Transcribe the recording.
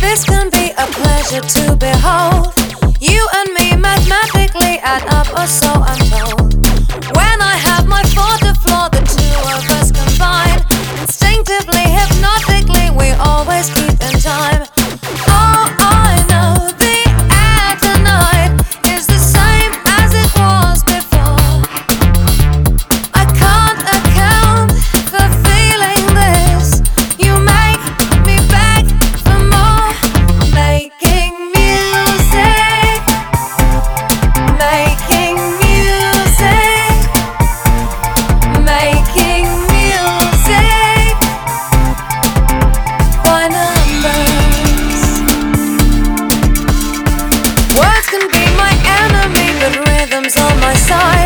This can be a pleasure to behold. You and me mathematically add up, or so I'm told. When I have my foot to floor, the two of us combine. Instinctively, hypnotically, we always keep in time. Oh, I know the air tonight is the same as it was before. I can't account for feeling this. You make me beg for more. Making music, making music, making music by numbers. Words can be my enemy, but rhythm's on my side.